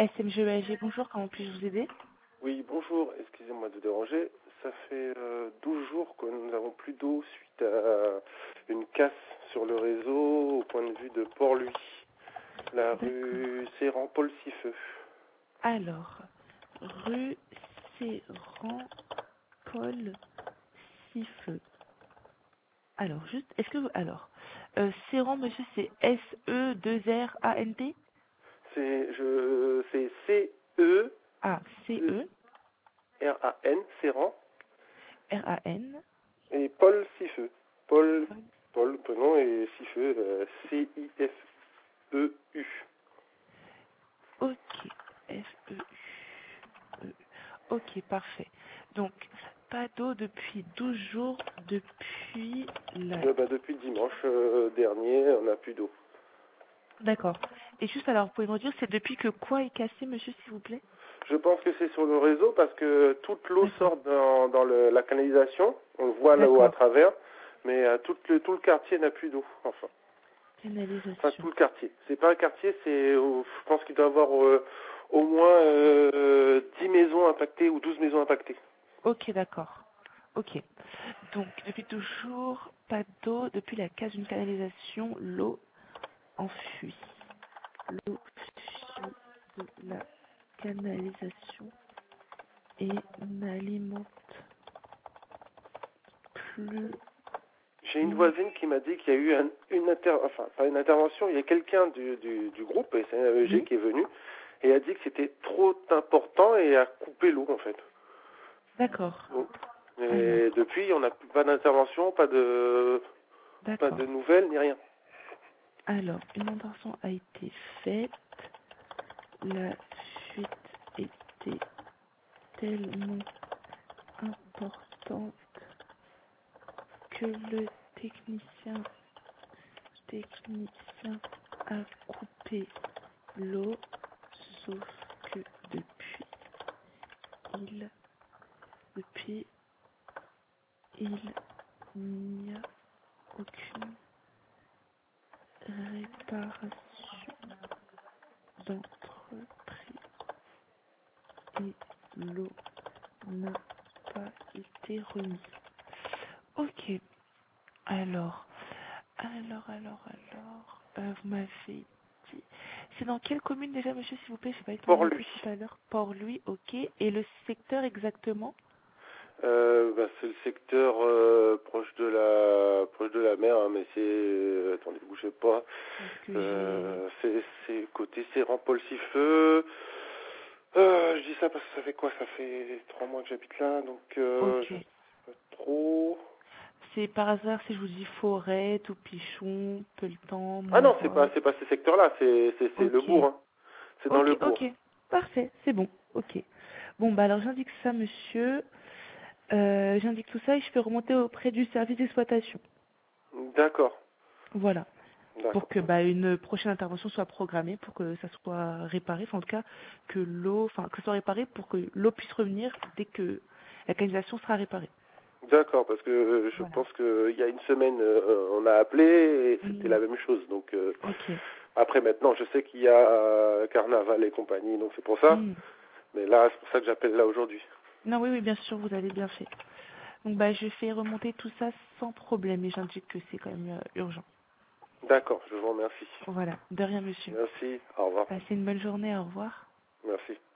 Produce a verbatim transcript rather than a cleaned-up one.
S M G E S G, bonjour, comment puis-je vous aider? Oui, bonjour, excusez-moi de déranger. Ça fait euh, douze jours que nous n'avons plus d'eau suite à une casse sur le réseau au point de vue de Port-Louis, la D'accord. rue Séran Paul Sifeux. Alors, rue Séran Paul Sifeux. Alors, juste, est-ce que vous... Alors, euh, Séran, monsieur, c'est S E deux R A N T? C'est je c'est C E Ah, C E R A N, Séran, R A N. et Paul Sifeux. Paul, Paul, prénom, et Sifeux, euh, C I F E U. Ok, F E U. E. Ok, parfait. Donc, pas d'eau depuis douze jours, depuis la... Euh, bah, depuis dimanche euh, dernier, on n'a plus d'eau. D'accord. Et juste alors, vous pouvez me dire, c'est depuis que quoi est cassé, monsieur, s'il vous plaît? Je pense que c'est sur le réseau parce que toute l'eau D'accord. sort dans, dans le- la canalisation. On le voit là-haut à D'accord. travers, mais euh, tout, le, tout le quartier n'a plus d'eau. Enfin, enfin Canalisation. tout le quartier. C'est pas un quartier, c'est, euh, je pense qu'il doit y avoir euh, au moins euh, dix maisons impactées ou douze maisons impactées. Ok, d'accord. Ok. Donc, depuis toujours, pas d'eau. Depuis la case d'une canalisation, l'eau enfuit. L'eau fuit de la canalisation et n'alimente plus J'ai une une... voisine qui m'a dit qu'il y a eu un- une inter, enfin pas une intervention, il y a quelqu'un du, du, du groupe S N A E G Oui, qui est venu et a dit que c'était trop important et a coupé l'eau en fait. d'accord. Donc, Alors, et depuis, on n'a pas d'intervention, pas de, pas de d'accord. nouvelles, ni rien. Alors, une intervention a été faite. La fuite était tellement importante que le technicien, technicien a coupé l'eau, sauf que depuis, il, depuis, il n'y a aucune réparation d'entreprise et l'eau n'a pas été remise. Ok, alors, alors, alors, alors, euh, vous m'avez dit, c'est dans quelle commune déjà, monsieur, s'il vous plaît? Je n'ai pas eu le temps de noter Port-Louis. tout à l'heure. Port-Louis, ok. Et le secteur exactement? Euh, bah, c'est le secteur euh, proche de la proche de la mer, hein, mais c'est euh, attendez, bougez pas. Parce que j'ai... Euh, c'est c'est côté Séran Paul Sifeux. Euh, je dis ça parce que ça fait quoi? Ça fait trois mois que j'habite là, donc euh, Ok. je sais pas trop. C'est par hasard si je vous dis forêt, tout pichon, Pelletan, Ah non, c'est pas Montreuil. c'est pas ces secteurs-là, c'est c'est c'est le Ok. bourg, hein. C'est dans le Ok, bourg. ok. Parfait, c'est bon. Ok. Bon, bah alors j'indique ça, monsieur. Euh, j'indique tout ça et je peux remonter auprès du service d'exploitation. D'accord, Voilà. Pour d'accord. que bah, une prochaine intervention soit programmée, pour que ça soit réparé, enfin en tout cas que l'eau, enfin que ça soit réparé pour que l'eau puisse revenir dès que la canalisation sera réparée. D'accord, parce que euh, je Voilà. pense qu'il y a une semaine, euh, on a appelé et c'était Hmm. la même chose. Donc euh, Ok. après maintenant, je sais qu'il y a euh, Carnaval et compagnie, donc c'est pour ça. Hmm. Mais là, c'est pour ça que j'appelle là aujourd'hui. Non, oui, oui, bien sûr, vous avez bien fait. Donc bah je fais remonter tout ça sans problème et j'indique que c'est quand même euh, urgent. D'accord, je vous remercie. Voilà. De rien, monsieur. Merci, au revoir. Passez une bonne journée. Au revoir. Merci.